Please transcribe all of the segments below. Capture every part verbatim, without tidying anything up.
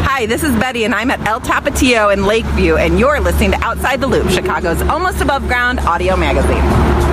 Hi, this is Betty, and I'm at El Tapatio in Lakeview, and you're listening to Outside the Loop, Chicago's almost above ground audio magazine.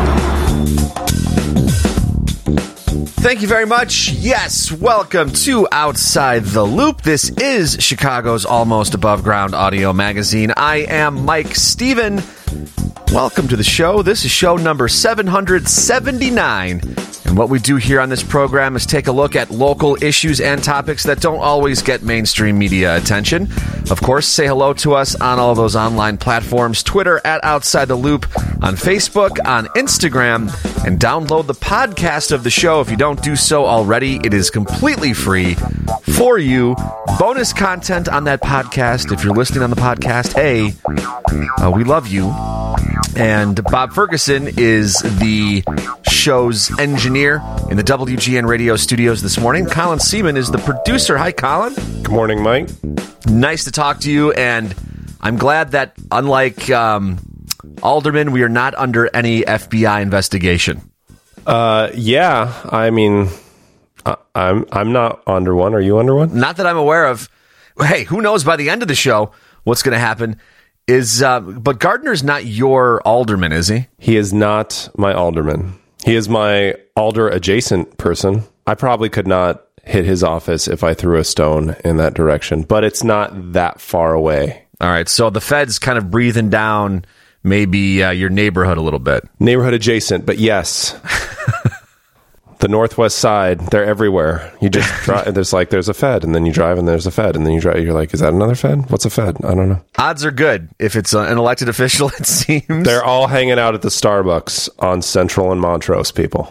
Thank you very much. Yes, welcome to Outside the Loop. This is Chicago's almost above ground audio magazine. I am Mike Steven. Welcome to the show. This is show number seven hundred seventy-nine. And what we do here on this program is take a look at local issues and topics that don't always get mainstream media attention. Of course, say hello to us on all those online platforms, Twitter at Outside the Loop, on Facebook, on Instagram, and download the podcast of the show. If you don't do so already, it is completely free for you. Bonus content on that podcast. If you're listening on the podcast, hey, uh, we love you. And Bob Ferguson is the show's engineer in the W G N radio studios this morning. Colin Seaman is the producer. Hi, Colin. Good morning, Mike. Nice to talk to you, and I'm glad that, unlike um, Alderman, we are not under any F B I investigation. Uh, yeah, I mean, I, I'm I'm not under one. Are you under one? Not that I'm aware of. Hey, who knows by the end of the show what's going to happen? Is uh, but Gardner's not your alderman, is he? He is not my alderman. He is my alder-adjacent person. I probably could not hit his office if I threw a stone in that direction, but it's not that far away. All right, so the Fed's kind of breathing down maybe uh, your neighborhood a little bit. Neighborhood adjacent, but yes. The Northwest Side, they're everywhere. You just drive, there's like, there's a Fed, and then you drive, and there's a Fed, and then you drive, you're like, is that another Fed? What's a Fed? I don't know. Odds are good if it's uh, an elected official, it seems. They're all hanging out at the Starbucks on Central and Montrose, people.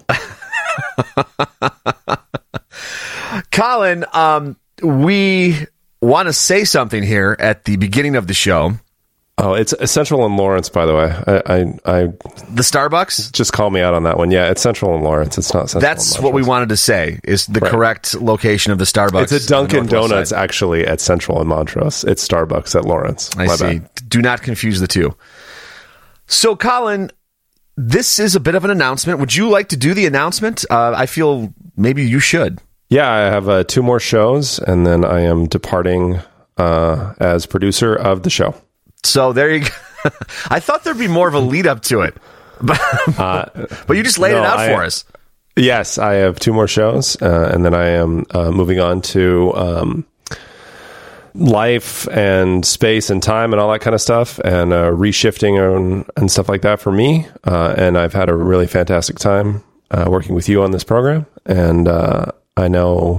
Colin, um, we want to say something here at the beginning of the show. Oh, it's Central and Lawrence, by the way. I, I, I the Starbucks? Just call me out on that one. Yeah, it's Central and Lawrence. It's not Central. That's what we wanted to say, is the right. correct location of the Starbucks. It's a Dunkin' Donuts, side. Actually, at Central and Montrose. It's Starbucks at Lawrence. I My see. Bad. Do not confuse the two. So, Colin, this is a bit of an announcement. Would you like to do the announcement? Uh, I feel maybe you should. Yeah, I have uh, two more shows, and then I am departing uh, as producer of the show. So there you go. I thought there'd be more of a lead up to it, but, uh, but you just laid no, it out I, for us. Yes, I have two more shows, uh, and then I am uh, moving on to um, life and space and time and all that kind of stuff, and uh, reshifting and, and stuff like that for me. Uh, and I've had a really fantastic time uh, working with you on this program, and uh, I know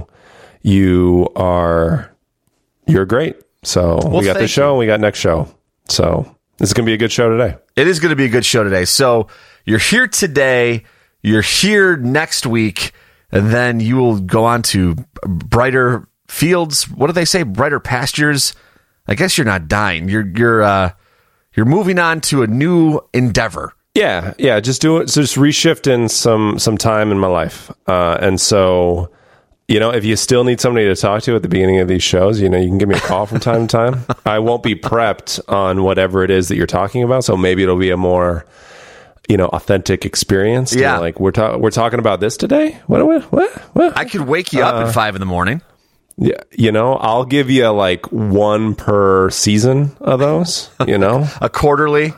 you are you're great. So well, we got this show, you. and we got next show. So this is going to be a good show today. It is going to be a good show today. So you're here today, you're here next week, and then you will go on to brighter fields. What do they say? Brighter pastures. I guess you're not dying. You're you're uh, you're moving on to a new endeavor. Yeah, yeah. Just do it. So just reshifting some some time in my life, uh, and so. You know, if you still need somebody to talk to at the beginning of these shows, you know, you can give me a call from time to time. I won't be prepped on whatever it is that you're talking about, so maybe it'll be a more, you know, authentic experience. Yeah, you know, like we're ta- we're talking about this today. What? What? What? what? I could wake you up uh, at five in the morning. Yeah, you know, I'll give you like one per season of those. You know, a quarterly.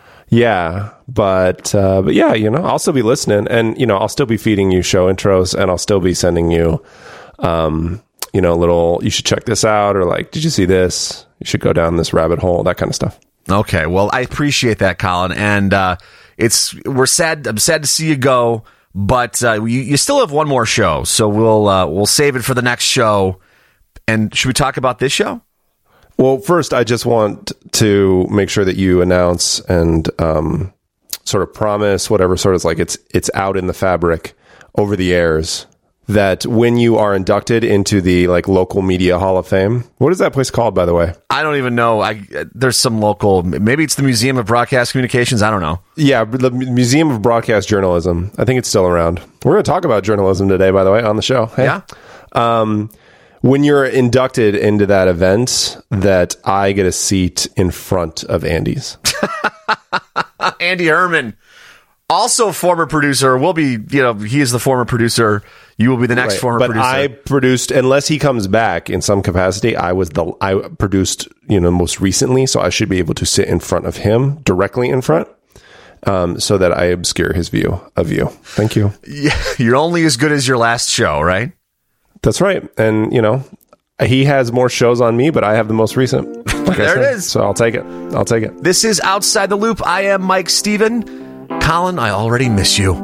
Yeah, but uh, but yeah, you know, I'll still be listening, and you know, I'll still be feeding you show intros, and I'll still be sending you, um, you know, little. You should check this out, or like, did you see this? You should go down this rabbit hole, that kind of stuff. Okay, well, I appreciate that, Colin, and uh, it's we're sad. I'm sad to see you go, but uh, you, you still have one more show, so we'll uh, we'll save it for the next show. And should we talk about this show? Well, first, I just want to make sure that you announce and um, sort of promise whatever sort of like it's it's out in the fabric over the airs that when you are inducted into the like local media Hall of Fame, what is that place called, by the way? I don't even know. I there's some local, maybe it's the Museum of Broadcast Communications. I don't know. Yeah, the Museum of Broadcast Journalism. I think it's still around. We're going to talk about journalism today, by the way, on the show. Hey? Yeah. Um, when you're inducted into that event, that I get a seat in front of Andy's. Andy Herman. Also, former producer will be, you know, he is the former producer. You will be the next Right. former but producer. I produced, unless he comes back in some capacity, I was the, I produced, you know, most recently. So I should be able to sit in front of him, directly in front, um, so that I obscure his view of you. Thank you. Yeah, you're only as good as your last show, right? That's right. And, you know, he has more shows on me, but I have the most recent. Like There I it said. is. So I'll take it. I'll take it. This is Outside the Loop. I am Mike Steven. Colin, I already miss you.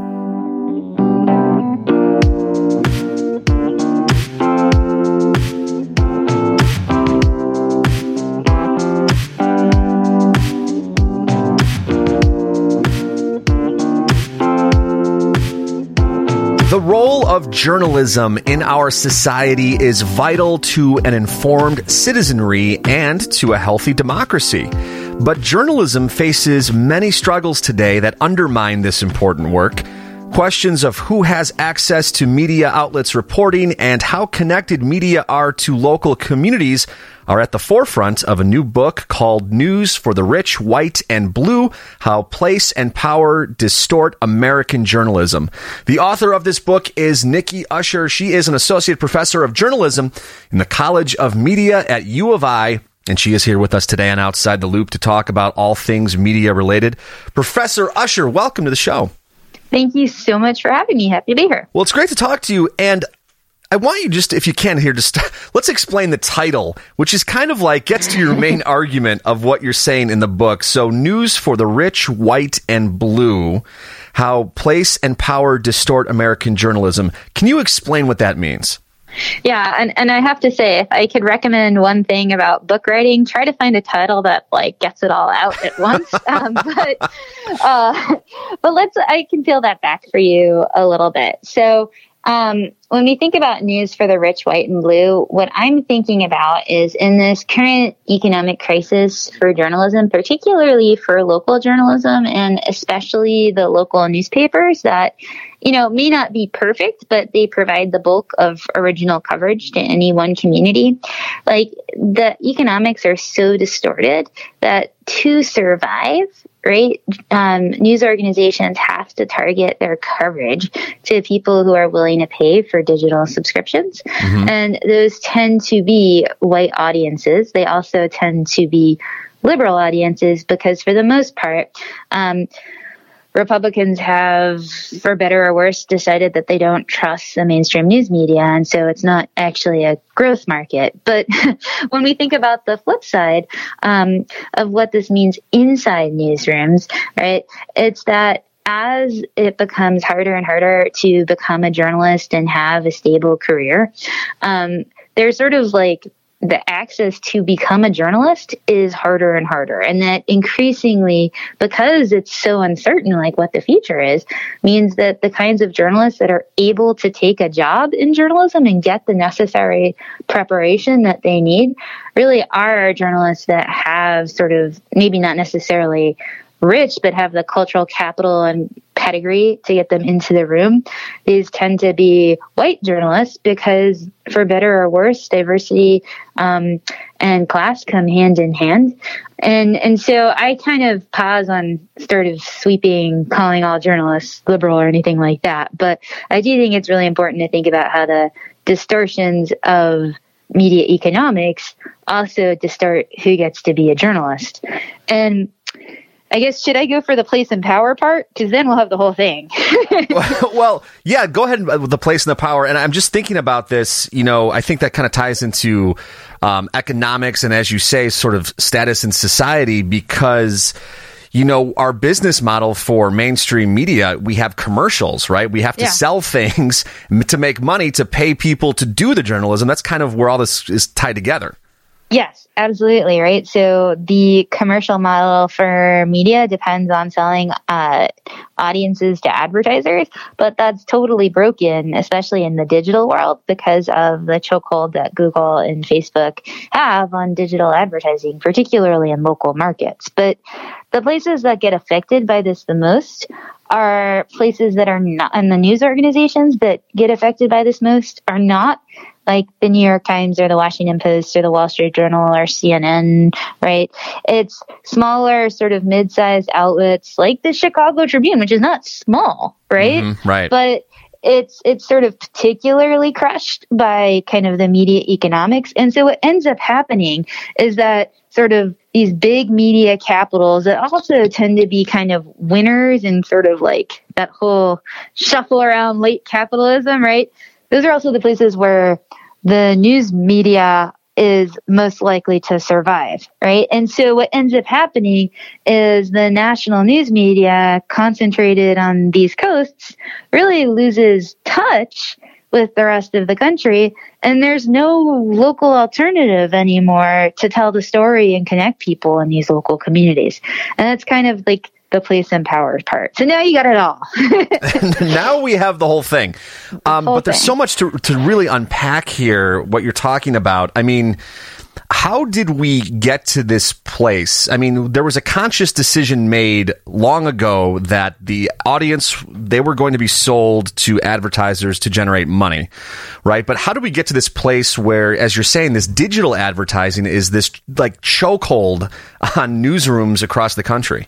The role of journalism in our society is vital to an informed citizenry and to a healthy democracy. But journalism faces many struggles today that undermine this important work. Questions of who has access to media outlets reporting and how connected media are to local communities are at the forefront of a new book called News for the Rich, White, and Blue: How Place and Power Distort American Journalism. The author of this book is Nikki Usher. She is an associate professor of journalism in the College of Media at U of I, and she is here with us today on Outside the Loop to talk about all things media related. Professor Usher, welcome to the show. Thank you so much for having me. Happy to be here. Well, it's great to talk to you, and I want you just, if you can here, just let's explain the title, which is kind of like gets to your main argument of what you're saying in the book. So, News for the Rich, White, and Blue: How Place and Power Distort American Journalism. Can you explain what that means? Yeah, and, and I have to say, if I could recommend one thing about book writing, try to find a title that like gets it all out at once. um, but uh, but let's I can peel that back for you a little bit. So um, when we think about News for the Rich, White, and Blue, what I'm thinking about is in this current economic crisis for journalism, particularly for local journalism, and especially the local newspapers that, you know, may not be perfect, but they provide the bulk of original coverage to any one community. Like, the economics are so distorted that to survive, right, um, news organizations have to target their coverage to people who are willing to pay for digital subscriptions. Mm-hmm. And those tend to be white audiences. They also tend to be liberal audiences because, for the most part, um, Republicans have, for better or worse, decided that they don't trust the mainstream news media, and so it's not actually a growth market. But when we think about the flip side um, of what this means inside newsrooms, right, it's that as it becomes harder and harder to become a journalist and have a stable career, um, there's sort of like the access to become a journalist is harder and harder. And that increasingly, because it's so uncertain, like what the future is, means that the kinds of journalists that are able to take a job in journalism and get the necessary preparation that they need really are journalists that have sort of maybe not necessarily rich, but have the cultural capital and pedigree to get them into the room. These tend to be white journalists because, for better or worse, diversity um, and class come hand in hand. And and so I kind of pause on sort of sweeping, calling all journalists liberal or anything like that. But I do think it's really important to think about how the distortions of media economics also distort who gets to be a journalist. And I guess, should I go for the place and power part? Because then we'll have the whole thing. Well, yeah, go ahead with the place and the power. And I'm just thinking about this, you know, I think that kind of ties into um, economics and, as you say, sort of status in society, because, you know, our business model for mainstream media, we have commercials, right? We have to yeah. sell things to make money, to pay people to do the journalism. That's kind of where all this is tied together. Yes, absolutely. Right. So the commercial model for media depends on selling uh, audiences to advertisers, but that's totally broken, especially in the digital world, because of the chokehold that Google and Facebook have on digital advertising, particularly in local markets. But the places that get affected by this the most are places that are not, and the news organizations that get affected by this most are not like the New York Times or the Washington Post or the Wall Street Journal or C N N, right? It's smaller, sort of mid-sized outlets like the Chicago Tribune, which is not small, right? Mm-hmm, right. But it's it's sort of particularly crushed by kind of the media economics. And so what ends up happening is that sort of these big media capitals that also tend to be kind of winners in sort of like that whole shuffle around late capitalism, right? Those are also the places where the news media is most likely to survive, right? And so what ends up happening is the national news media concentrated on these coasts really loses touch with the rest of the country, and there's no local alternative anymore to tell the story and connect people in these local communities. And that's kind of like the place and power part. So now you got it all. Now we have the whole thing. Um, whole but there's thing. so much to, to really unpack here, what you're talking about. I mean, how did we get to this place? I mean, there was a conscious decision made long ago that the audience, they were going to be sold to advertisers to generate money, right? But how do we get to this place where, as you're saying, this digital advertising is this like chokehold on newsrooms across the country?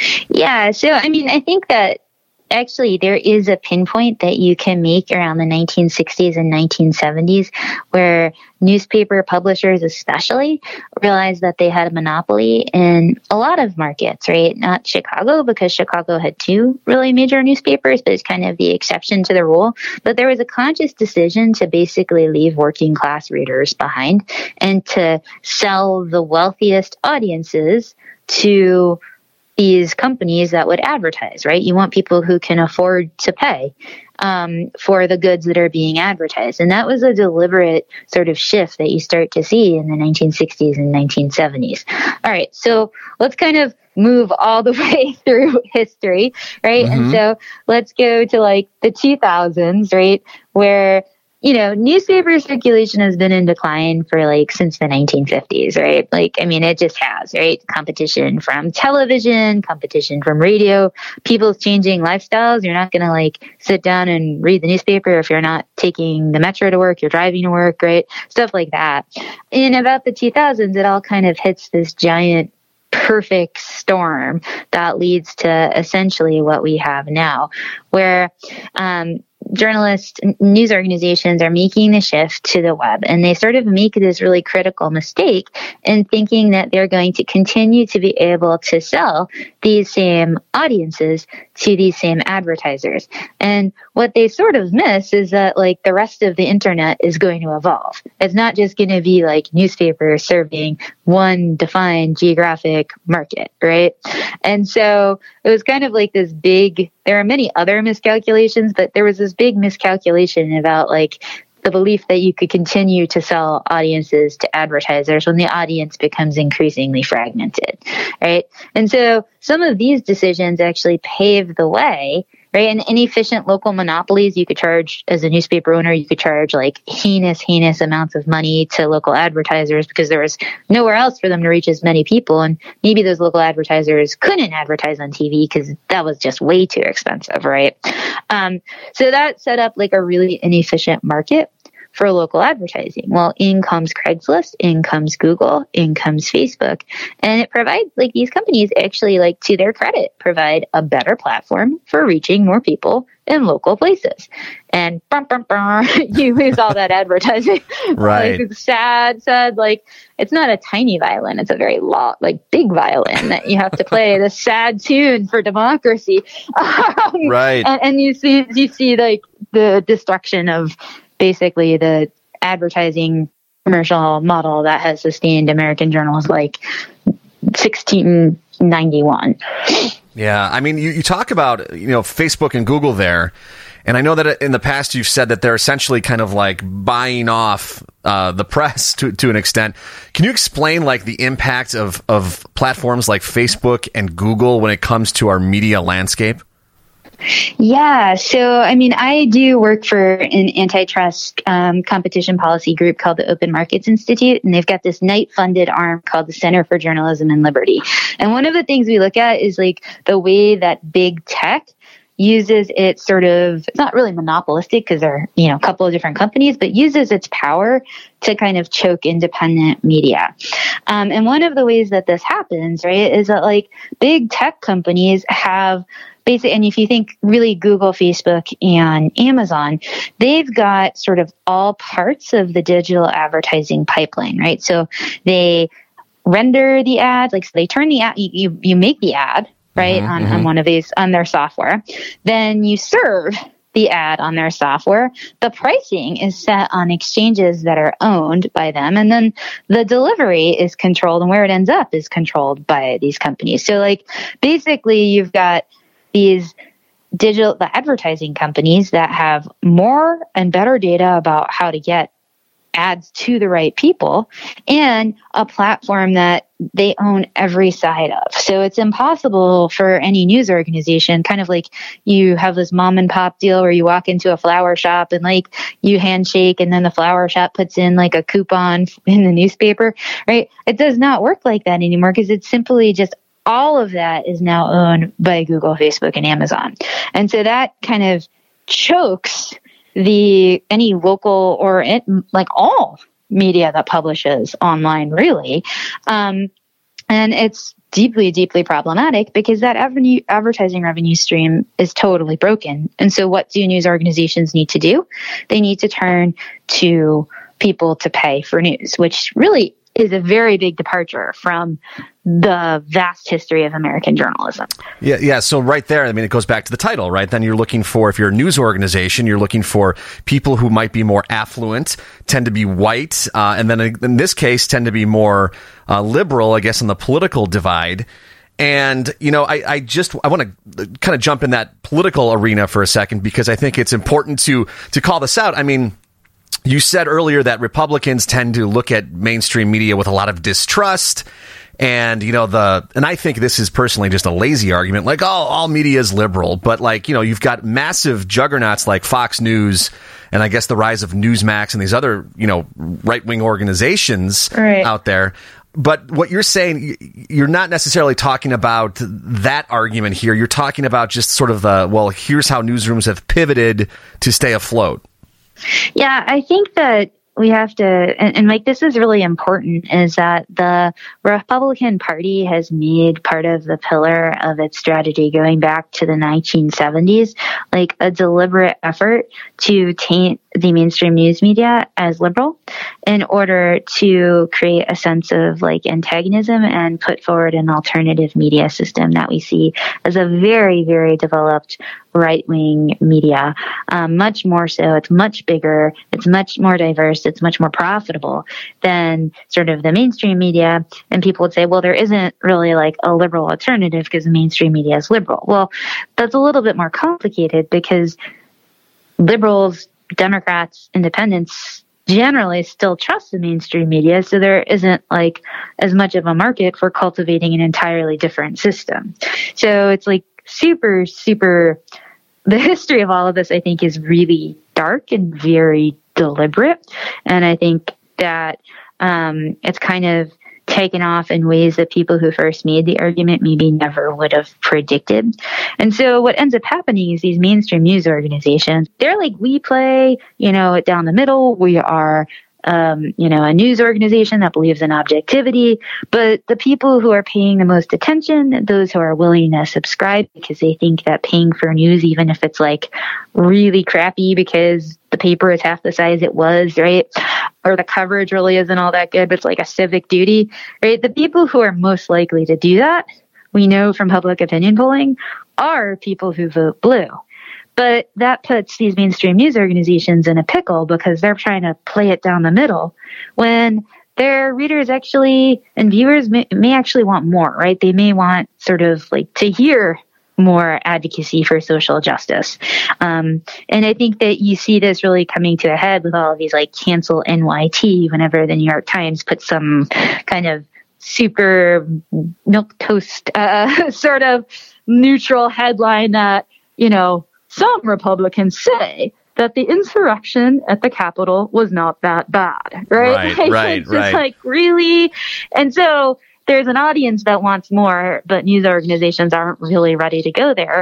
Yeah. So, I mean, I think that actually there is a pinpoint that you can make around the nineteen sixties and nineteen seventies where newspaper publishers especially realized that they had a monopoly in a lot of markets, right? Not Chicago, because Chicago had two really major newspapers, but it's kind of the exception to the rule. But there was a conscious decision to basically leave working class readers behind and to sell the wealthiest audiences to these companies that would advertise, right? You want people who can afford to pay um, for the goods that are being advertised. And that was a deliberate sort of shift that you start to see in the nineteen sixties and nineteen seventies. All right, so let's kind of move all the way through history, right? Mm-hmm. And so let's go to like the two thousands, right? Where you know, newspaper circulation has been in decline for like since the nineteen fifties, right? Like, I mean, it just has, right? Competition from television, competition from radio, people's changing lifestyles. You're not going to like sit down and read the newspaper if you're not taking the metro to work, you're driving to work, right? Stuff like that. In about the two thousands, it all kind of hits this giant perfect storm that leads to essentially what we have now, where, um, journalists, news organizations are making the shift to the web, and they sort of make this really critical mistake in thinking that they're going to continue to be able to sell these same audiences to these same advertisers. And what they sort of miss is that like the rest of the internet is going to evolve. It's not just going to be like newspapers serving one defined geographic market, right? And so it was kind of like this big, there are many other miscalculations, but there was this big miscalculation about like the belief that you could continue to sell audiences to advertisers when the audience becomes increasingly fragmented, right? And so some of these decisions actually paved the way, right? And inefficient local monopolies, you could charge, as a newspaper owner, you could charge like heinous, heinous amounts of money to local advertisers because there was nowhere else for them to reach as many people. And maybe those local advertisers couldn't advertise on T V because that was just way too expensive, right? Um, so that set up like a really inefficient market for local advertising. Well, in comes Craigslist, in comes Google, in comes Facebook. And it provides, like, these companies actually, like, to their credit, provide a better platform for reaching more people in local places. And bum, bum, bum, you lose all that advertising. Right. Like, it's sad, sad. Like, it's not a tiny violin. It's a very lot, like, big violin that you have to play the sad tune for democracy. Um, right. And, and you see, you see, like, the destruction of basically the advertising commercial model that has sustained American journals like sixteen ninety-one. Yeah. I mean, you, you talk about, you know, Facebook and Google there. And I know that in the past you've said that they're essentially kind of like buying off uh, the press to, to an extent. Can you explain like the impact of, of platforms like Facebook and Google when it comes to our media landscape? Yeah. So, I mean, I do work for an antitrust um, competition policy group called the Open Markets Institute, and they've got this Knight-funded arm called the Center for Journalism and Liberty. And one of the things we look at is like the way that big tech uses its sort of, it's not really monopolistic because there are, you know, a couple of different companies, but uses its power to kind of choke independent media. Um, and one of the ways that this happens, right, is that like big tech companies have basically, and if you think really Google, Facebook, and Amazon, they've got sort of all parts of the digital advertising pipeline, right? So they render the ad, like so they turn the ad, you, you, you make the ad, right, mm-hmm, on, mm-hmm. on one of these, on their software. Then you serve the ad on their software. The pricing is set on exchanges that are owned by them. And then the delivery is controlled, and where it ends up is controlled by these companies. So like basically you've got these digital, the advertising companies that have more and better data about how to get ads to the right people, and a platform that they own every side of. So it's impossible for any news organization, kind of like you have this mom and pop deal where you walk into a flower shop and like you handshake and then the flower shop puts in like a coupon in the newspaper, right? It does not work like that anymore because it's simply just all of that is now owned by Google, Facebook, and Amazon. And so that kind of chokes the any local or it, like all media that publishes online, really. Um, and it's deeply, deeply problematic because that avenue, advertising revenue stream is totally broken. And so what do news organizations need to do? They need to turn to people to pay for news, which really is a very big departure from the vast history of American journalism. Yeah, yeah. So right there, I mean, it goes back to the title, right? Then you're looking for, if you're a news organization, you're looking for people who might be more affluent, tend to be white, uh, and then in this case, tend to be more uh, liberal, I guess, in the political divide. And, you know, I, I just, I want to kind of jump in that political arena for a second because I think it's important to, to call this out. I mean, you said earlier that Republicans tend to look at mainstream media with a lot of distrust. And, you know, the, and I think this is personally just a lazy argument, like, oh, all media is liberal. But like, you know, you've got massive juggernauts like Fox News and I guess the rise of Newsmax and these other, you know, right wing organizations right. out there. But what you're saying, you're not necessarily talking about that argument here. You're talking about just sort of the, well, here's how newsrooms have pivoted to stay afloat. Yeah, I think that we have to, and, and like this is really important, is that the Republican Party has made part of the pillar of its strategy going back to the nineteen seventies, like a deliberate effort to taint the mainstream news media as liberal in order to create a sense of like antagonism and put forward an alternative media system that we see as a very, very developed right-wing media. Um, much more so. It's much bigger. It's much more diverse. It's much more profitable than sort of the mainstream media. And people would say, well, there isn't really like a liberal alternative because the mainstream media is liberal. Well, that's a little bit more complicated because liberals, Democrats, independents generally still trust the mainstream media. So there isn't like as much of a market for cultivating an entirely different system. So it's like super, super, the history of all of this, I think, is really dark and very deliberate. And I think that um, it's kind of taken off in ways that people who first made the argument maybe never would have predicted. And so what ends up happening is these mainstream news organizations, they're like, we play, you know, down the middle. We are, um, you know, a news organization that believes in objectivity. But the people who are paying the most attention, those who are willing to subscribe because they think that paying for news, even if it's like really crappy because the paper is half the size it was, right? Or the coverage really isn't all that good, but it's like a civic duty, right? The people who are most likely to do that, we know from public opinion polling, are people who vote blue. But that puts these mainstream news organizations in a pickle because they're trying to play it down the middle when their readers actually and viewers may, may actually want more, right? They may want sort of like to hear more advocacy for social justice. Um, and I think that you see this really coming to a head with all of these like cancel N Y T whenever the New York Times puts some kind of super milquetoast uh, sort of neutral headline that, you know, some Republicans say that the insurrection at the Capitol was not that bad, right? Right, like, right, it's right. Just like really, and so there's an audience that wants more, but news organizations aren't really ready to go there.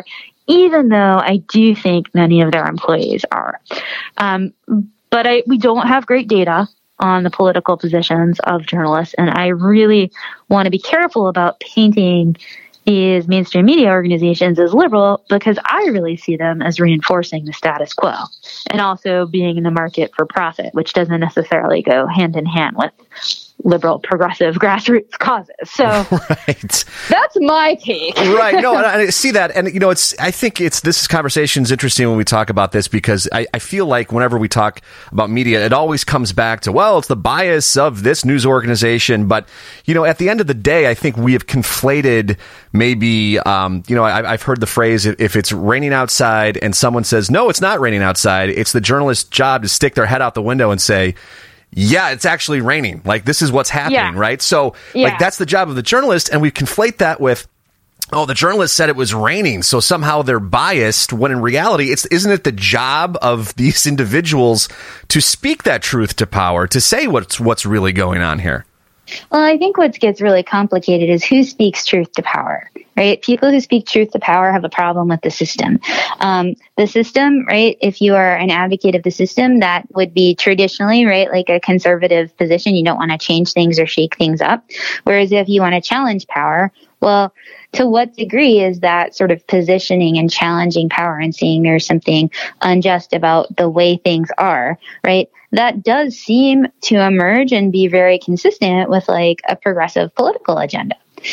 even though I do think many of their employees are. Um, but I, we don't have great data on the political positions of journalists, and I really want to be careful about painting these mainstream media organizations as liberal, because I really see them as reinforcing the status quo and also being in the market for profit, which doesn't necessarily go hand in hand with liberal, progressive, grassroots causes. So right. That's my take. Right. No, and I see that. And, you know, it's, I think it's, this conversation is interesting when we talk about this, because I, I feel like whenever we talk about media, it always comes back to, well, it's the bias of this news organization. But, you know, at the end of the day, I think we have conflated maybe, um, you know, I, I've heard the phrase, if it's raining outside and someone says, no, it's not raining outside, it's the journalist's job to stick their head out the window and say, yeah, it's actually raining. Like, this is what's happening, yeah. right? So, yeah. like, that's the job of the journalist, and we conflate that with, oh, the journalist said it was raining, so somehow they're biased, when in reality, it's isn't it the job of these individuals to speak that truth to power, to say what's what's really going on here? Well, I think what gets really complicated is who speaks truth to power, right? People who speak truth to power have a problem with the system. Um, the system, right, if you are an advocate of the system, that would be traditionally, right, like a conservative position. You don't want to change things or shake things up. Whereas if you want to challenge power, well, to what degree is that sort of positioning and challenging power and seeing there's something unjust about the way things are, right? That does seem to emerge and be very consistent with like a progressive political agenda.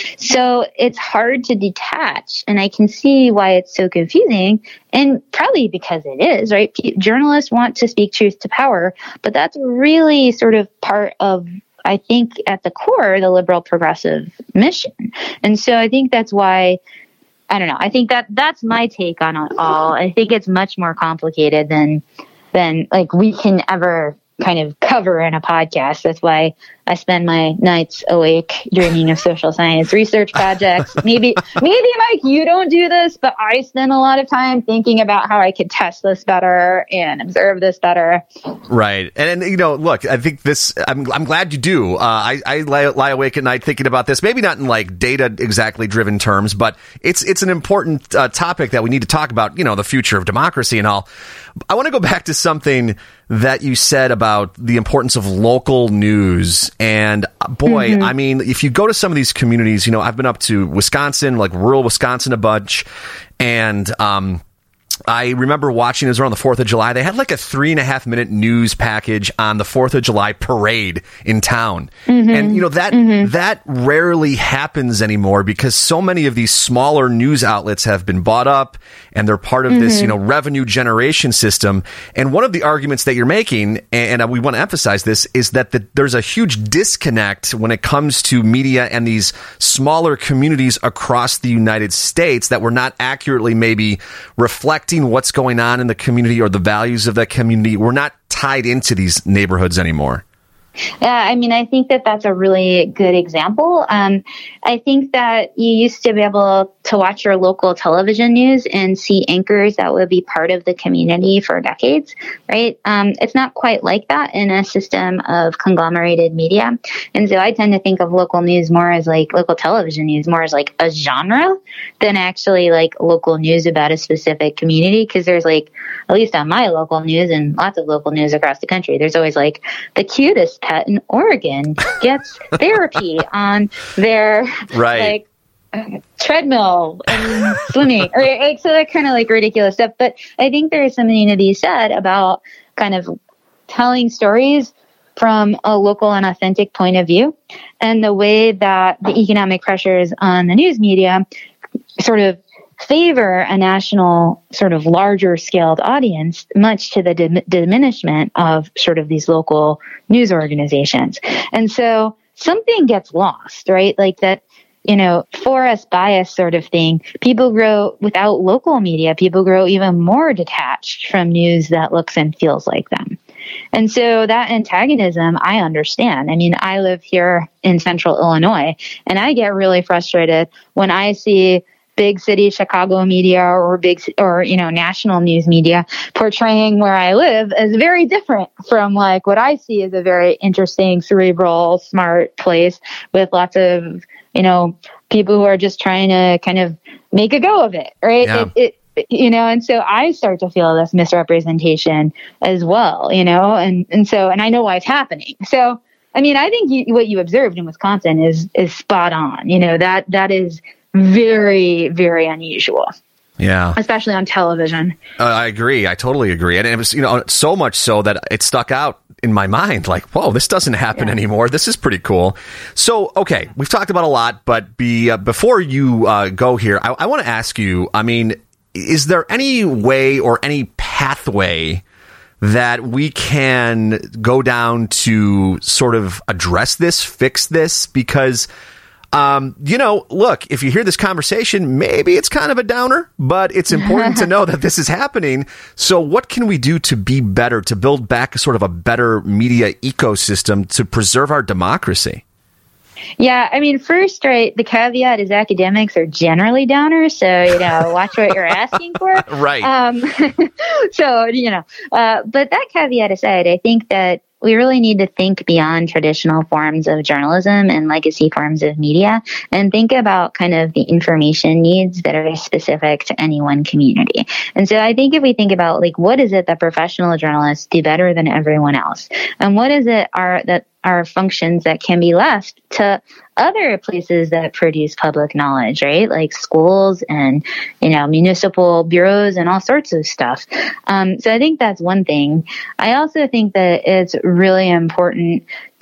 So it's hard to detach, and I can see why it's so confusing, and probably because it is, right? P- journalists want to speak truth to power, but that's really sort of part of, I think, at the core, the liberal progressive mission. And so I think that's why, I don't know, I think that that's my take on it all. I think it's much more complicated than, than like we can ever kind of cover in a podcast. That's why I spend my nights awake dreaming of social science research projects. Maybe, maybe Mike, you don't do this, but I spend a lot of time thinking about how I could test this better and observe this better. Right. And, and you know, look, I think this, I'm, I'm glad you do. Uh, I, I lie, lie awake at night thinking about this, maybe not in like data exactly driven terms, but it's, it's an important uh, topic that we need to talk about, you know, the future of democracy and all. I want to go back to something that you said about the importance of local news. And boy, mm-hmm. I mean, if you go to some of these communities, you know, I've been up to Wisconsin, like rural Wisconsin a bunch. And, um, I remember watching, it was around the fourth of July. They had like a three and a half minute news package on the fourth of July parade in town. Mm-hmm. And, you know, that, mm-hmm. that rarely happens anymore because so many of these smaller news outlets have been bought up and they're part of mm-hmm. this, you know, revenue generation system. And one of the arguments that you're making, and we want to emphasize this, is that the, there's a huge disconnect when it comes to media and these smaller communities across the United States that we're not accurately maybe reflecting what's going on in the community or the values of that community. We're not tied into these neighborhoods anymore. Yeah, I mean, I think that that's a really good example. Um, I think that you used to be able to watch your local television news and see anchors that would be part of the community for decades, right? Um, it's not quite like that in a system of conglomerated media. And so I tend to think of local news more as like local television news, more as like a genre than actually like local news about a specific community. Because there's like, at least on my local news and lots of local news across the country, there's always like the cutest pet in Oregon gets therapy on their right. like uh, treadmill and swimming, or like, so that kind of like ridiculous stuff. But I think there is something to be said about kind of telling stories from a local and authentic point of view, and the way that the economic pressures on the news media sort of favor a national sort of larger scaled audience, much to the dim- diminishment of sort of these local news organizations. And so something gets lost, right? Like that, you know, for us bias sort of thing. People grow without local media. People grow even more detached from news that looks and feels like them. And so that antagonism, I understand. I mean, I live here in central Illinois, and I get really frustrated when I see big city Chicago media or big or, you know, national news media portraying where I live as very different from like what I see as a very interesting, cerebral, smart place with lots of, you know, people who are just trying to kind of make a go of it, right? Yeah. It, it you know, and so I start to feel this misrepresentation as well, you know, and, and so, and I know why it's happening. So, I mean, I think you, what you observed in Wisconsin is, is spot on, you know, that, that is very, very unusual. Yeah. Especially on television. Uh, I agree. I totally agree. And it was, you know, so much so that it stuck out in my mind, like, whoa, this doesn't happen yeah. anymore. This is pretty cool. So, okay, we've talked about a lot, but be, uh, before you uh, go here, I, I want to ask you, I mean, is there any way or any pathway that we can go down to sort of address this, fix this? Because Um, you know, look, if you hear this conversation, maybe it's kind of a downer, but it's important to know that this is happening. So what can we do to be better, to build back sort of a better media ecosystem to preserve our democracy? Yeah, I mean, first, right, the caveat is academics are generally downers, so, you know, watch what you're asking for. Right. Um, so, you know, uh, but that caveat aside, I think that we really need to think beyond traditional forms of journalism and legacy forms of media and think about kind of the information needs that are specific to any one community. And so I think if we think about, like, what is it that professional journalists do better than everyone else? And what is it are that are functions that can be left to other places that produce public knowledge, right? Like schools and, you know, municipal bureaus and all sorts of stuff. Um, so I think that's one thing. I also think that it's really important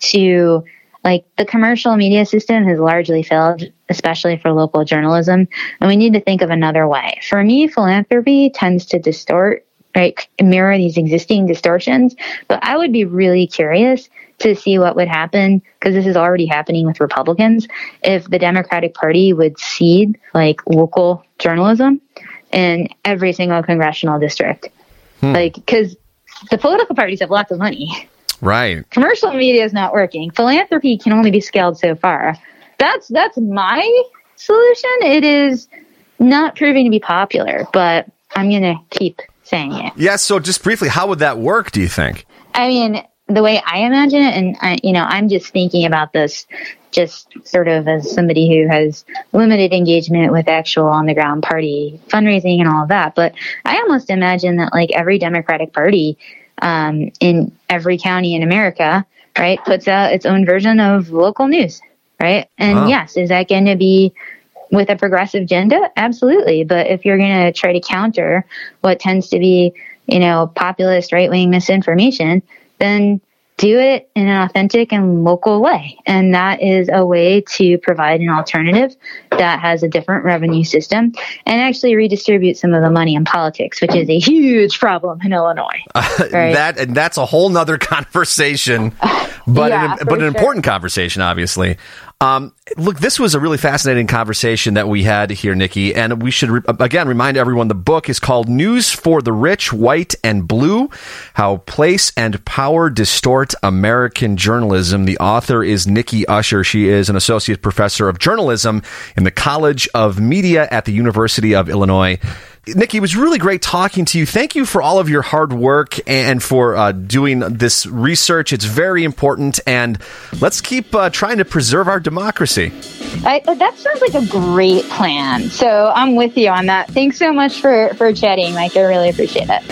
to, like, the commercial media system has largely failed, especially for local journalism. And we need to think of another way. For me, philanthropy tends to distort, right? Mirror these existing distortions. But I would be really curious to see what would happen, because this is already happening with Republicans, if the Democratic Party would cede, like, local journalism in every single congressional district. Hmm. Like, because the political parties have lots of money. Right. Commercial media is not working. Philanthropy can only be scaled so far. That's that's my solution. It is not proving to be popular, but I'm going to keep saying it. Yeah, so just briefly, how would that work, do you think? I mean, the way I imagine it, and I, you know, I'm just thinking about this just sort of as somebody who has limited engagement with actual on the ground party fundraising and all of that. But I almost imagine that, like, every Democratic Party um, in every county in America, right, puts out its own version of local news, right? And wow. yes, is that going to be with a progressive agenda? Absolutely. But if you're going to try to counter what tends to be, you know, populist right-wing misinformation, then do it in an authentic and local way. And that is a way to provide an alternative that has a different revenue system and actually redistribute some of the money in politics, which is a huge problem in Illinois. Uh, right? That and that's a whole nother conversation, but yeah, an, but an sure. important conversation, obviously. Um, look, this was a really fascinating conversation that we had here, Nikki, and we should, re- again, remind everyone the book is called News for the Rich, White, and Blue, How Place and Power Distort American Journalism. The author is Nikki Usher. She is an associate professor of journalism in the College of Media at the University of Illinois. Nikki, it was really great talking to you. Thank you for all of your hard work and for uh, doing this research. It's very important, and let's keep uh, trying to preserve our democracy. I, that sounds like a great plan. So I'm with you on that. Thanks so much for, for chatting, Mike. I really appreciate it.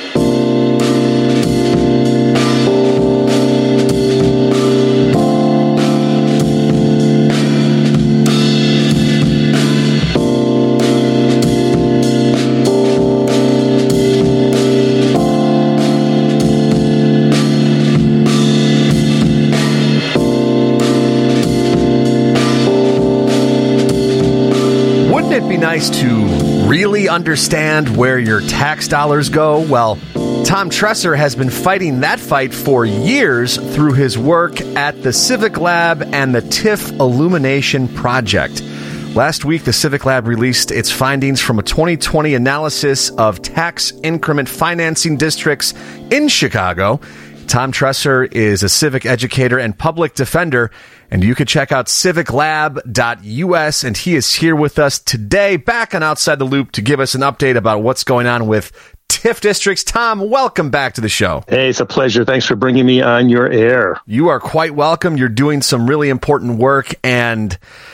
Nice to really understand where your tax dollars go? Well, Tom Tresser has been fighting that fight for years through his work at the Civic Lab and the TIF Illumination Project. Last week, the Civic Lab released its findings from a twenty twenty analysis of tax increment financing districts in Chicago. Tom Tresser is a civic educator and public defender, and you can check out civic lab dot U S, and he is here with us today, back on Outside the Loop, to give us an update about what's going on with TIF districts. Tom, welcome back to the show. Hey, it's a pleasure. Thanks for bringing me on your air. You are quite welcome. You're doing some really important work, and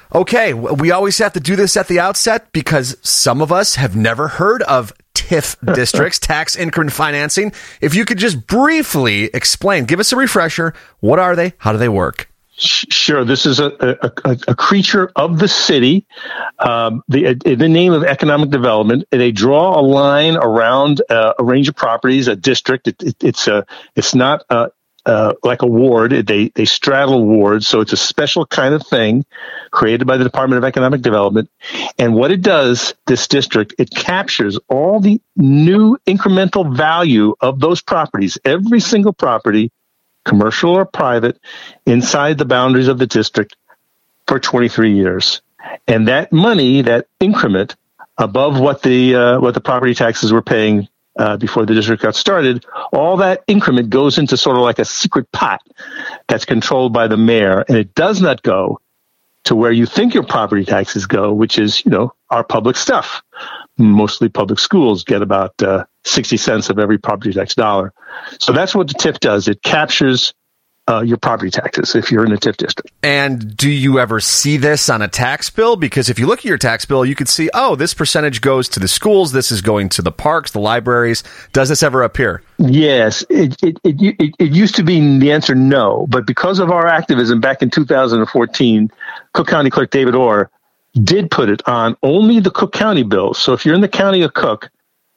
Okay, we always have to do this at the outset because some of us have never heard of T I F districts, tax increment financing. If you could just briefly explain, give us a refresher. What are they? How do they work? Sure. This is a, a, a creature of the city. Um, the, the name of economic development. They draw a line around uh, a range of properties, a district. It, it, it's a, it's not a, uh, like a ward. They they straddle wards, so it's a special kind of thing created by the Department of Economic Development. And what it does, this district, it captures all the new incremental value of those properties, every single property, commercial or private, inside the boundaries of the district for twenty-three years. And that money, that increment above what the uh, what the property taxes were paying uh, before the district got started, all that increment goes into sort of like a secret pot that's controlled by the mayor, and it does not go to where you think your property taxes go, which is, you know, our public stuff. Mostly public schools get about uh, sixty cents of every property tax dollar. So that's what the T I F does. It captures uh, your property taxes if you're in a T I F district. And do you ever see this on a tax bill? Because if you look at your tax bill, you could see, oh, this percentage goes to the schools. This is going to the parks, the libraries. Does this ever appear? Yes. It, it, it, it, it used to be the answer no. But because of our activism back in two thousand fourteen, Cook County Clerk David Orr did put it on only the Cook County bills. So if you're in the county of Cook,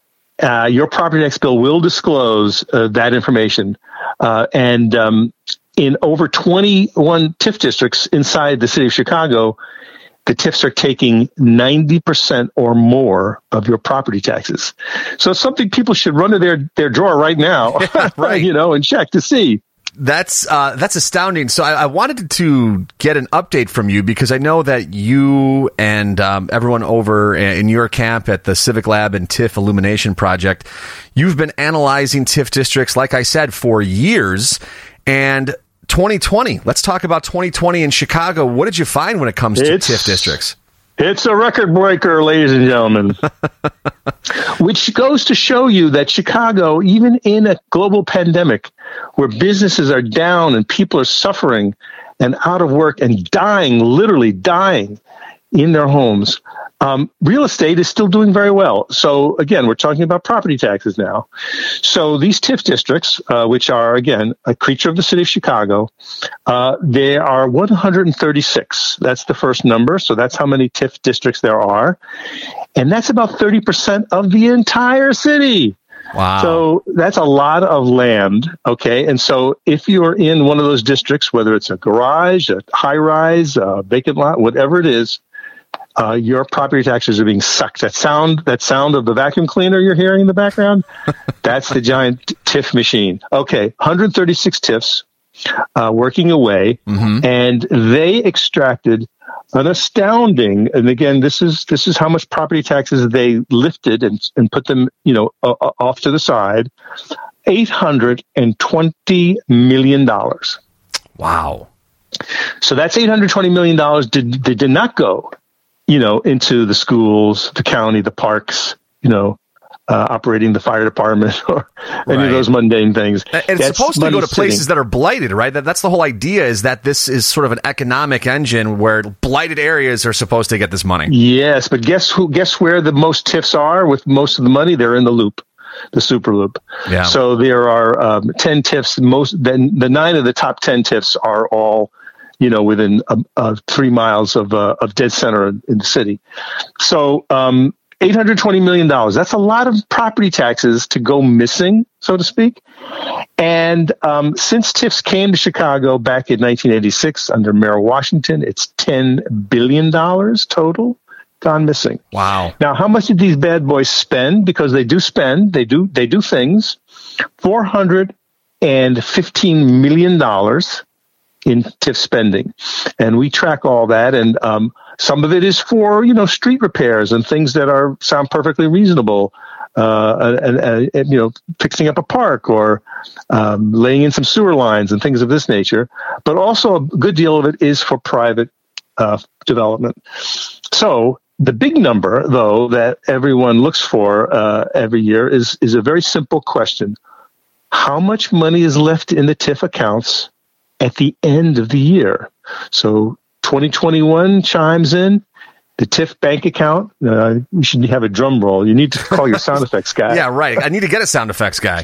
uh, your property tax bill will disclose uh, that information. Uh, and um, in over twenty-one T I F districts inside the city of Chicago, the T I Fs are taking ninety percent or more of your property taxes. So it's something people should run to their, their drawer right now, Yeah, right. you know, and check to see. That's uh, that's astounding. So I, I wanted to get an update from you because I know that you and um, everyone over in your camp at the Civic Lab and T I F Illumination Project, you've been analyzing T I F districts, like I said, for years. And twenty twenty, let's talk about twenty twenty in Chicago. What did you find when it comes to It's- T I F districts? It's a record breaker, ladies and gentlemen, which goes to show you that Chicago, even in a global pandemic where businesses are down and people are suffering and out of work and dying, literally dying in their homes, um, real estate is still doing very well. So, again, we're talking about property taxes now. So these T I F districts, uh, which are, again, a creature of the city of Chicago, uh, there are one hundred thirty-six. That's the first number. So that's how many T I F districts there are. And that's about thirty percent of the entire city. Wow. So that's a lot of land, okay? And so if you're in one of those districts, whether it's a garage, a high-rise, a vacant lot, whatever it is, uh, your property taxes are being sucked. That sound, that sound of the vacuum cleaner you're hearing in the background, that's the giant T I F machine. Okay, one hundred thirty-six T I Fs uh, working away, mm-hmm. and they extracted an astounding, and again, this is this is how much property taxes they lifted and and put them, you know, uh, off to the side, eight hundred twenty million dollars. Wow. So that's eight hundred twenty million dollars did, did did not go, you know, into the schools, the county, the parks, you know, uh, operating the fire department or any Right. of those mundane things. And it's That's supposed to money go to places sitting- that are blighted, right? That, that's the whole idea, is that this is sort of an economic engine where blighted areas are supposed to get this money. Yes, but guess who? Guess where the most T I Fs are with most of the money? They're in the loop, the super loop. Yeah. So there are um, ten T I Fs. Most then the nine of the top ten T I Fs are all, you know, within uh, uh, three miles of uh, of dead center in, in the city. So um, eight hundred twenty million dollars. That's a lot of property taxes to go missing, so to speak. And um, since T I Fs came to Chicago back in nineteen eighty-six under Mayor Washington, it's ten billion dollars total gone missing. Wow. Now, how much did these bad boys spend? Because they do spend, they do, they do things. four hundred fifteen million dollars in T I F spending. And we track all that. And um, some of it is for, you know, street repairs and things that are sound perfectly reasonable. Uh, and, and, and, you know, fixing up a park or um, laying in some sewer lines and things of this nature. But also a good deal of it is for private uh, development. So the big number, though, that everyone looks for uh, every year is is a very simple question. How much money is left in the T I F accounts at the end of the year? So twenty twenty-one chimes in. The T I F bank account, uh, you should have a drum roll. You need to call your sound effects guy. Yeah, right. I need to get a sound effects guy.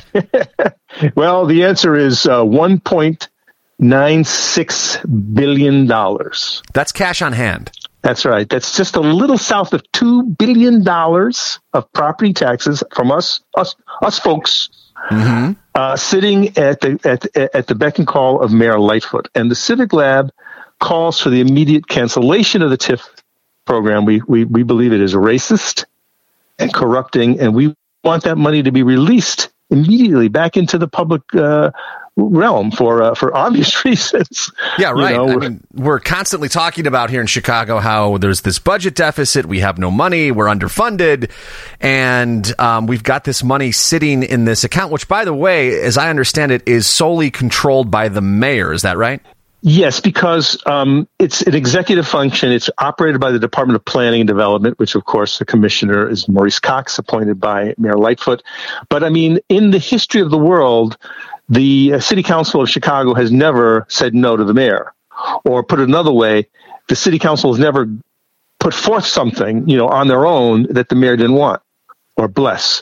Well, the answer is uh, one point nine six billion dollars. That's cash on hand. That's right. That's just a little south of two billion dollars of property taxes from us, us, us folks, mm-hmm. uh, sitting at the at, at the beck and call of Mayor Lightfoot. And the Civic Lab calls for the immediate cancellation of the T I F program. We, we we believe it is racist and corrupting, and we want that money to be released immediately back into the public uh, realm for uh, for obvious reasons. Yeah, right. You know, I we're, mean, we're constantly talking about here in Chicago how there's this budget deficit, we have no money, we're underfunded, and um, we've got this money sitting in this account, which, by the way, as I understand it, is solely controlled by the mayor. Is that right? Yes, because um, it's an executive function. It's operated by the Department of Planning and Development, which, of course, the commissioner is Maurice Cox, appointed by Mayor Lightfoot. But, I mean, in the history of the world, the uh, City Council of Chicago has never said no to the mayor. Or put it another way, the City Council has never put forth something, you know, on their own that the mayor didn't want or bless.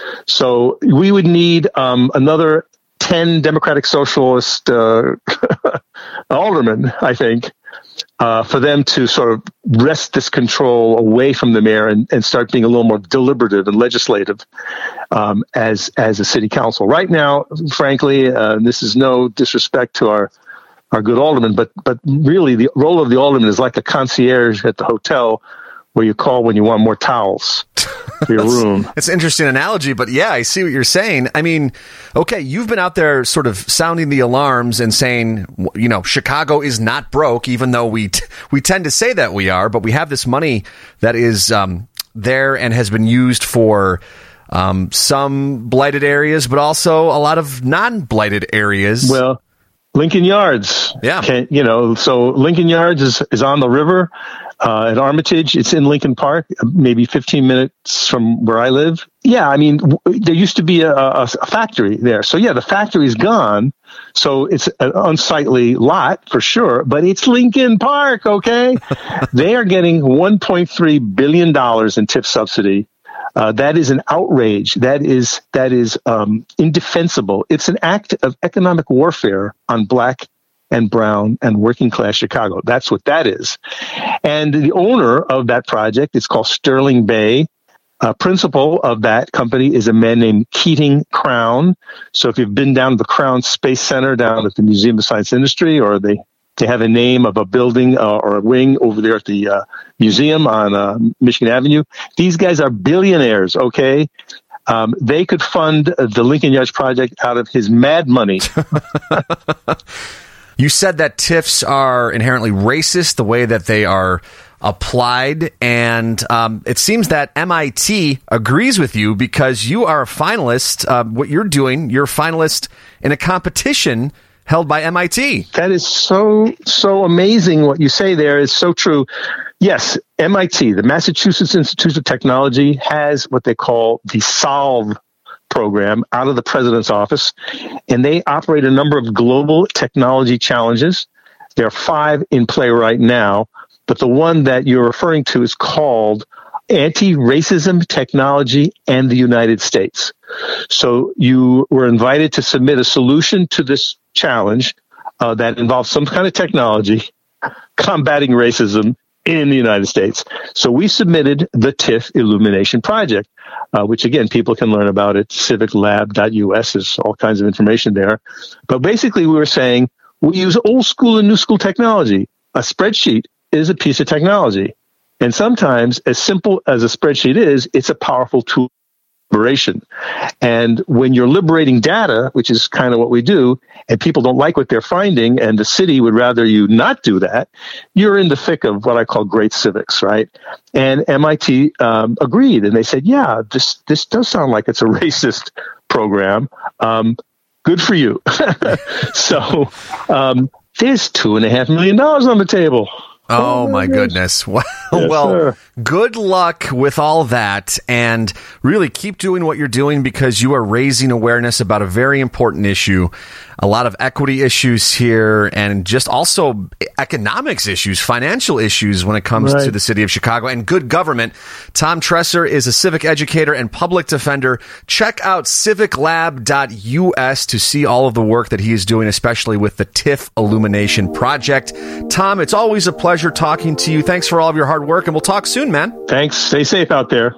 So we would need um, another ten Democratic Socialist uh, aldermen, I think, uh, for them to sort of wrest this control away from the mayor and, and start being a little more deliberative and legislative um, as as a city council. Right now, frankly, uh, this is no disrespect to our our good aldermen, but but really the role of the alderman is like a concierge at the hotel where you call when you want more towels for your room. It's an interesting analogy, but yeah, I see what you're saying. I mean, okay, you've been out there sort of sounding the alarms and saying, you know, Chicago is not broke, even though we t- we tend to say that we are, but we have this money that is um, there and has been used for um, some blighted areas, but also a lot of non-blighted areas. Well, Lincoln Yards. Yeah. Can, you know, so Lincoln Yards is, is on the river. Uh, at Armitage, it's in Lincoln Park, maybe fifteen minutes from where I live. Yeah, I mean, w- there used to be a, a, a factory there. So, yeah, the factory's gone. So it's an unsightly lot for sure, but it's Lincoln Park, okay? They are getting one point three billion dollars in T I F subsidy. Uh, that is an outrage. That is that is um, indefensible. It's an act of economic warfare on black and brown and working class Chicago. That's what that is. And the owner of that project is called Sterling Bay. Uh, principal of that company is a man named Keating Crown. So if you've been down to the Crown Space Center down at the Museum of Science Industry, or they, they have a name of a building uh, or a wing over there at the uh, museum on uh, Michigan Avenue, these guys are billionaires, okay? Um, they could fund the Lincoln Yards project out of his mad money. You said that T I Fs are inherently racist, the way that they are applied, and um, it seems that M I T agrees with you because you are a finalist. Uh, what you're doing, you're a finalist in a competition held by M I T. That is so, so amazing. What you say there is so true. Yes, M I T, the Massachusetts Institute of Technology, has what they call the SOLVE program out of the president's office, and they operate a number of global technology challenges. There are five in play right now, but the one that you're referring to is called Anti-Racism Technology and the United States. So you were invited to submit a solution to this challenge uh, that involves some kind of technology combating racism in the United States. So we submitted the T I F Illumination Project, uh, which, again, people can learn about at civic lab dot U S. There's all kinds of information there. But basically, we were saying we use old school and new school technology. A spreadsheet is a piece of technology. And sometimes, as simple as a spreadsheet is, it's a powerful tool for liberation. And when you're liberating data, which is kind of what we do, and people don't like what they're finding, and the city would rather you not do that, you're in the thick of what I call great civics, right? And M I T um, agreed, and they said, yeah, this this does sound like it's a racist program. Um, good for you. So um, there's two and a half million dollars on the table. Oh, my goodness. Well, Yes, well sir. Good luck with all that, and really keep doing what you're doing because you are raising awareness about a very important issue. a lot of equity issues here and just also economics issues, financial issues when it comes right. to the city of Chicago and good government. Tom Tresser is a civic educator and public defender. Check out civic lab dot U S to see all of the work that he is doing, especially with the TIFF Illumination Project. Tom, it's always a pleasure talking to you. Thanks for all of your hard work, and we'll talk soon, man. Thanks. Stay safe out there.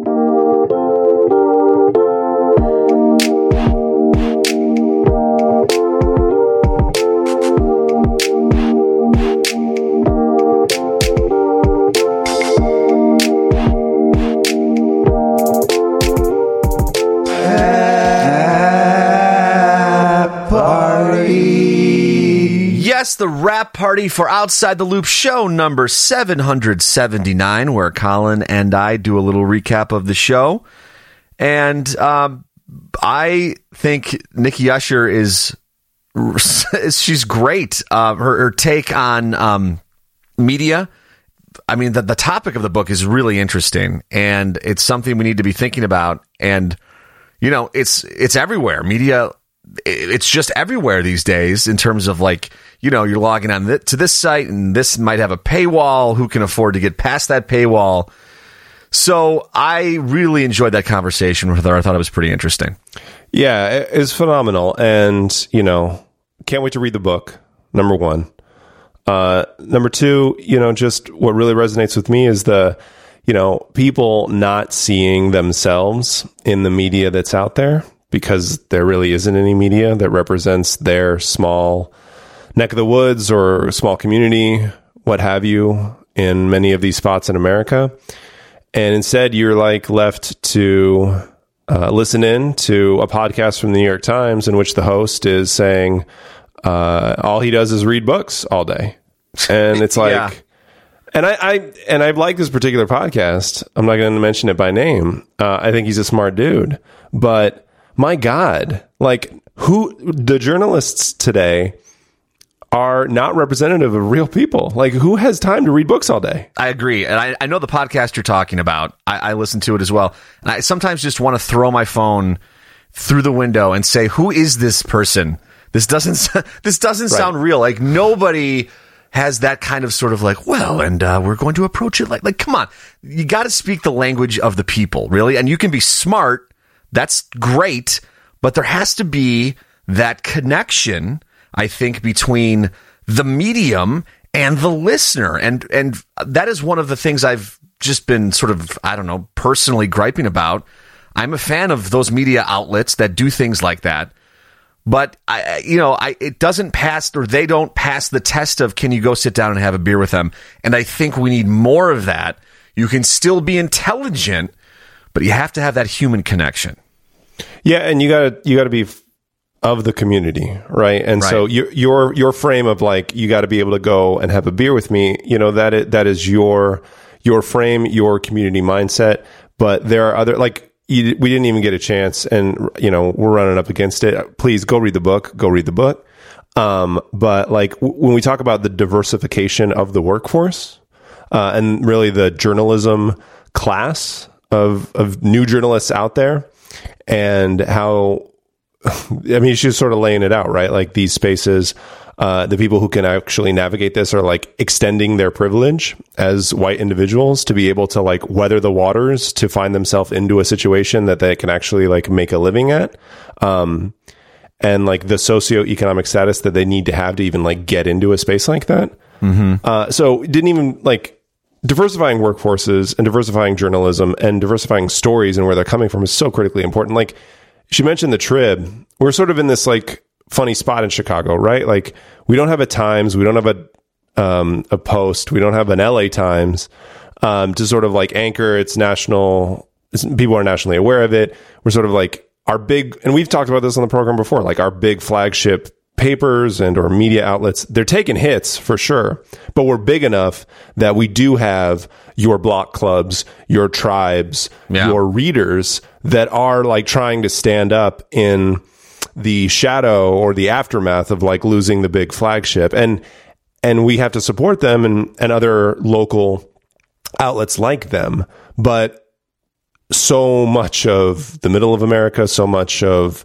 Yes, the Wrap Party for Outside the Loop show number seven hundred seventy-nine, where Colin and I do a little recap of the show. And um, I think Nikki Usher is, she's great. Uh, her, her take on um, media. I mean, the, the topic of the book is really interesting, and it's something we need to be thinking about. And, you know, it's it's everywhere. Media, it's just everywhere these days in terms of, like, you know, you're logging on th- to this site and this might have a paywall. Who can afford to get past that paywall? So I really enjoyed that conversation with her. I thought it was pretty interesting. Yeah, it's phenomenal. And, you know, can't wait to read the book, number one. Uh, number two, you know, just what really resonates with me is the, you know, people not seeing themselves in the media that's out there, because there really isn't any media that represents their small neck of the woods or small community, what have you, in many of these spots in America. And instead, you're like left to uh, listen in to a podcast from the New York Times in which the host is saying uh, all he does is read books all day. And it's like, yeah. and I, I and I like this particular podcast. I'm not going to mention it by name. Uh, I think he's a smart dude, but my God, like who the journalists today are not representative of real people. Like, who has time to read books all day? I agree. And I, I know the podcast you're talking about. I, I listen to it as well. And I sometimes just want to throw my phone through the window and say, who is this person? This doesn't, this doesn't right. sound real. Like, nobody has that kind of sort of like, well, and uh, we're going to approach it like, like, come on. You got to speak the language of the people, really. And you can be smart. That's great. But there has to be that connection, I think, between the medium and the listener. And and that is one of the things I've just been sort of, I don't know, personally griping about. I'm a fan of those media outlets that do things like that. But, I, you know, I it doesn't pass, or they don't pass the test of, can you go sit down and have a beer with them? And I think we need more of that. You can still be intelligent, but you have to have that human connection. Yeah, and you got to you got to be of the community, right? And right. so your your your frame of like, you got to be able to go and have a beer with me, you know, that is, that is your your frame, your community mindset. But there are other, like, you, we didn't even get a chance, and you know, we're running up against it. Please go read the book. Go read the book. Um, but like w- when we talk about the diversification of the workforce, uh, and really the journalism class of of new journalists out there, and how, I mean, she's sort of laying it out, right? Like, these spaces, uh, the people who can actually navigate this are like extending their privilege as white individuals to be able to like weather the waters to find themselves into a situation that they can actually like make a living at. Um, and like the socioeconomic status that they need to have to even like get into a space like that. Mm-hmm. Uh, so it didn't even like, diversifying workforces and diversifying journalism and diversifying stories and where they're coming from is so critically important. Like, she mentioned the Trib. We're sort of in this like funny spot in Chicago, right? Like, we don't have a Times, we don't have a um, a Post, we don't have an L A Times um, to sort of like anchor its national. People are nationally aware of it. We're sort of like our big, and we've talked about this on the program before, like our big flagship papers and or media outlets, they're taking hits for sure, but we're big enough that we do have your block clubs, your tribes, yeah. your readers that are like trying to stand up in the shadow or the aftermath of like losing the big flagship, and and we have to support them and and other local outlets like them. But so much of the middle of America, so much of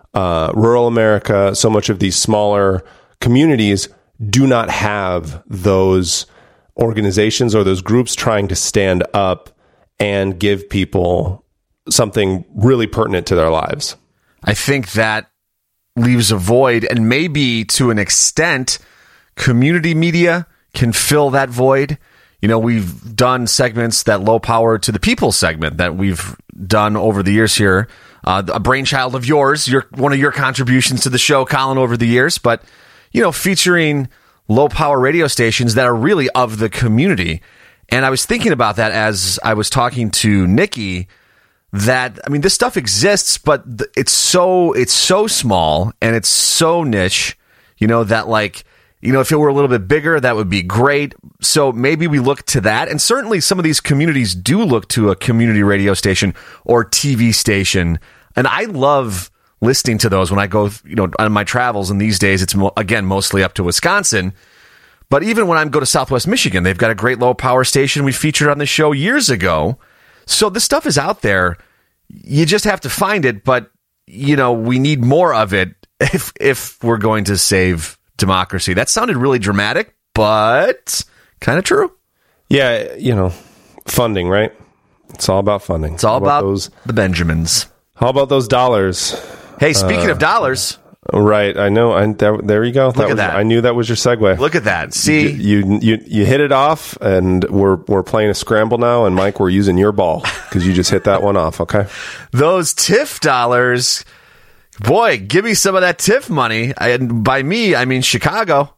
uh, rural America, so much of these smaller communities do not have those organizations or those groups trying to stand up and give people something really pertinent to their lives. I think that leaves a void, and maybe to an extent, community media can fill that void. You know, we've done segments, that low power to the people segment that we've done over the years here, uh, a brainchild of yours, your one of your contributions to the show, Colin, over the years, but, you know, featuring low power radio stations that are really of the community. And I was thinking about that as I was talking to Nikki, that, I mean, this stuff exists, but it's so, it's so small and it's so niche, you know, that like, you know, if it were a little bit bigger, that would be great. So maybe we look to that. And certainly some of these communities do look to a community radio station or T V station. And I love listening to those when I go, you know, on my travels. And these days, it's, mo- again, mostly up to Wisconsin. But even when I go to Southwest Michigan, they've got a great low power station we featured on the show years ago. So this stuff is out there. You just have to find it. But, you know, we need more of it if if we're going to save democracy. That sounded really dramatic, but kind of true. Yeah, you know, funding, right? It's all about funding. It's all about, about those, the Benjamins. How about those dollars? Hey, speaking uh, of dollars. Right, I know. I, that, there you go. Look that at was, that. I knew that was your segue. Look at that. See? You, you you you hit it off, and we're we're playing a scramble now, and Mike, we're using your ball because you just hit that one off, okay? Those TIF dollars, boy, give me some of that TIF money. And by me, I mean Chicago,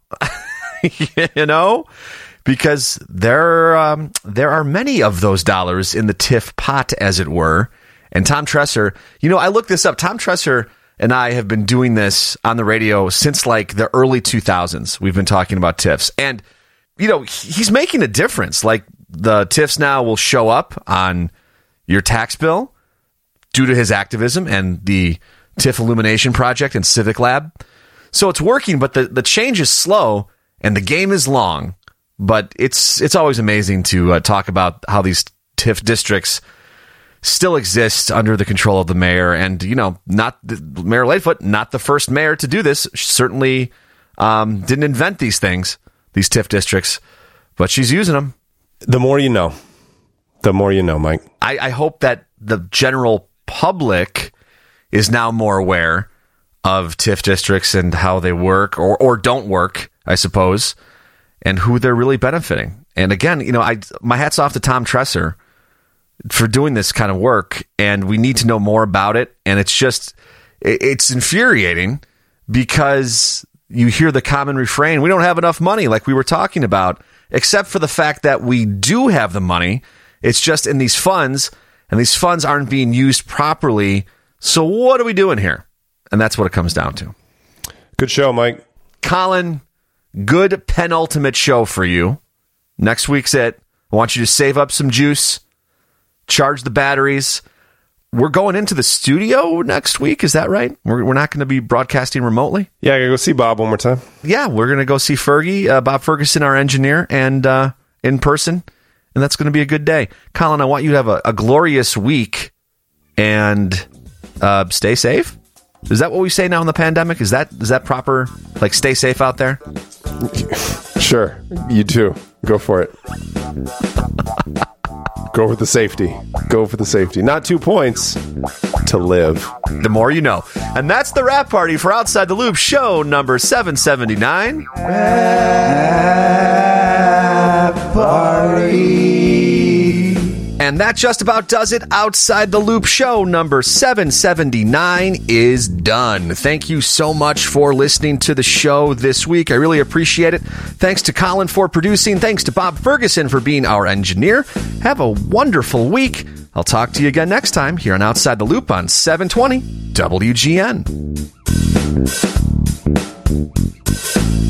you know? Because there, um, there are many of those dollars in the TIF pot, as it were. And Tom Tresser, you know, I looked this up. Tom Tresser and I have been doing this on the radio since like the early two thousands. We've been talking about TIFs. And, you know, he's making a difference. Like the TIFs now will show up on your tax bill due to his activism and the TIF Illumination Project and Civic Lab. So it's working, but the, the change is slow and the game is long. But it's it's always amazing to uh, talk about how these TIF districts still exist under the control of the mayor. And, you know, not the, Mayor Lightfoot, not the first mayor to do this. She certainly um, didn't invent these things, these TIF districts, but she's using them. The more you know. The more you know, Mike. I, I hope that the general public is now more aware of TIF districts and how they work or, or don't work, I suppose, and who they're really benefiting. And again, you know, I my hat's off to Tom Tresser for doing this kind of work, and we need to know more about it. And it's just, it's infuriating because you hear the common refrain, we don't have enough money, like we were talking about, except for the fact that we do have the money. It's just in these funds, and these funds aren't being used properly. So what are we doing here? And that's what it comes down to. Good show, Mike. Colin, good penultimate show for you. Next week's it. I want you to save up some juice, charge the batteries. We're going into the studio next week. Is that right? We're, we're not going to be broadcasting remotely? Yeah, I got to go see Bob one more time. Yeah, we're going to go see Fergie, uh, Bob Ferguson, our engineer, and uh, in person. And that's going to be a good day. Colin, I want you to have a, a glorious week and uh, stay safe. Is that what we say now in the pandemic? Is that is that proper? Like, stay safe out there? Sure. You too. Go for it. Go for the safety. Go for the safety. Not two points. To live. The more you know. And that's the Rap Party for Outside the Loop, show number seven seventy-nine. Rap Party. And that just about does it. Outside the Loop, show number seven seventy-nine is done. Thank you so much for listening to the show this week. I really appreciate it. Thanks to Colin for producing. Thanks to Bob Ferguson for being our engineer. Have a wonderful week. I'll talk to you again next time here on Outside the Loop on seven twenty W G N.